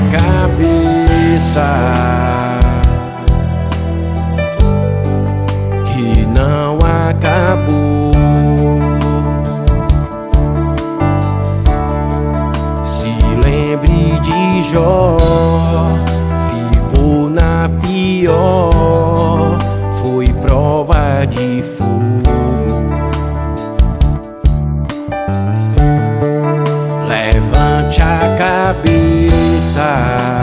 cabeça que não acabou. Se lembre de Jó, ficou na pior, foi prova de fogo. Levante a cabeça,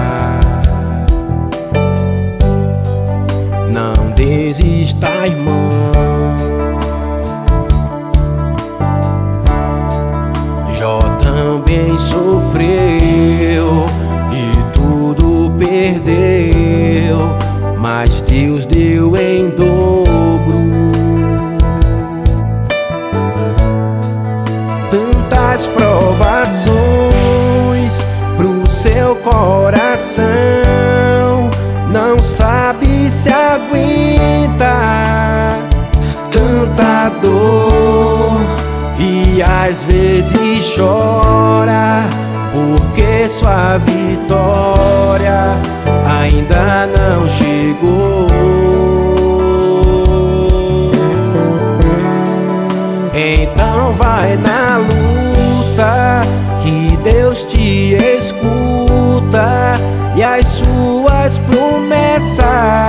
não desista, irmão. Jó também sofreu e tudo perdeu, mas Deus deu em dobro. Tantas provações pro seu coração, não sabe se aguenta. Tanta dor e às vezes chora, porque sua vitória ainda não chegou. Então vai na luta, que Deus te escuta e as suas promessas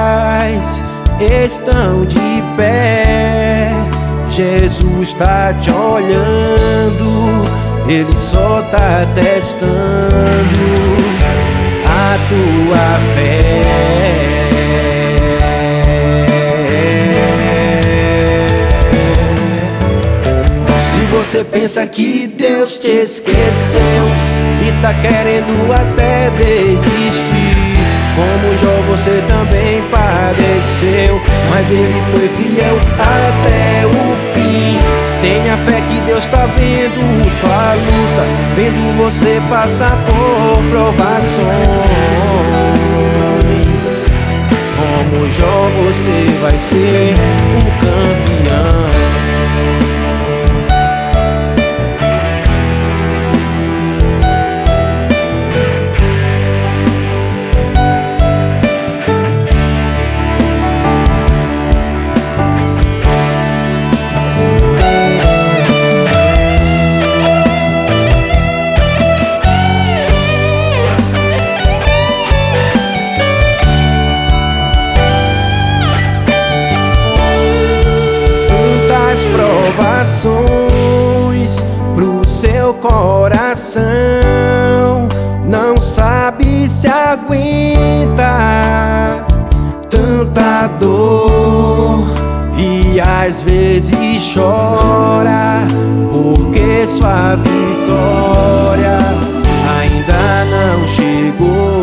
estão de pé. Jesus tá te olhando, Ele só tá testando a tua fé. Você pensa que Deus te esqueceu e tá querendo até desistir, como Jó você também padeceu, mas ele foi fiel até o fim. Tenha fé que Deus tá vendo sua luta, vendo você passar por provações. Como Jó você vai ser um campeão. Provações pro seu coração, não sabe se aguenta. Tanta dor e às vezes chora, porque sua vitória ainda não chegou.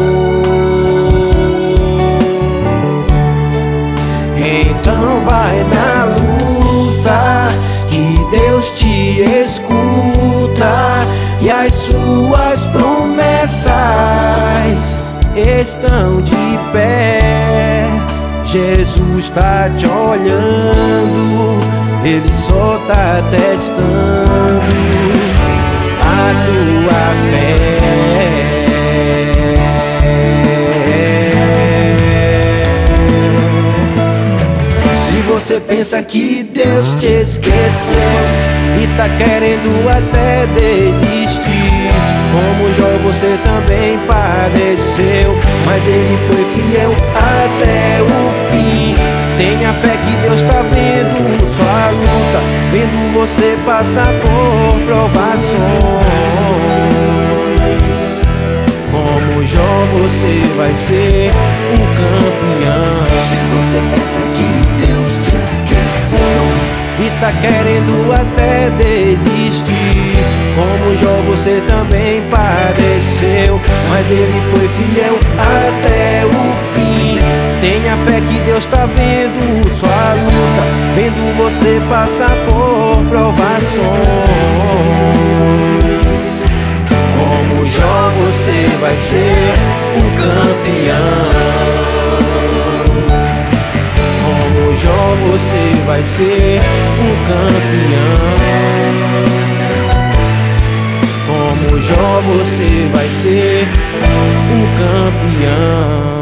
Então vai na luta, que Deus te escuta e as suas promessas estão de pé. Jesus tá te olhando, Ele só tá testando a tua fé. Você pensa que Deus te esqueceu e tá querendo até desistir, como Jó você também padeceu, mas ele foi fiel até o fim. Tenha fé que Deus tá vendo sua luta, vendo você passar por provações. Como Jó você vai ser um campeão. Se você pensa que Deus te esqueceu e tá querendo até desistir, como Jó você também padeceu, mas ele foi fiel até o fim. Tenha fé que Deus tá vendo sua luta, vendo você passar por provações. Como Jó você vai ser um campeão. Como Jó você vai ser um campeão. Como Jó, você vai ser um campeão.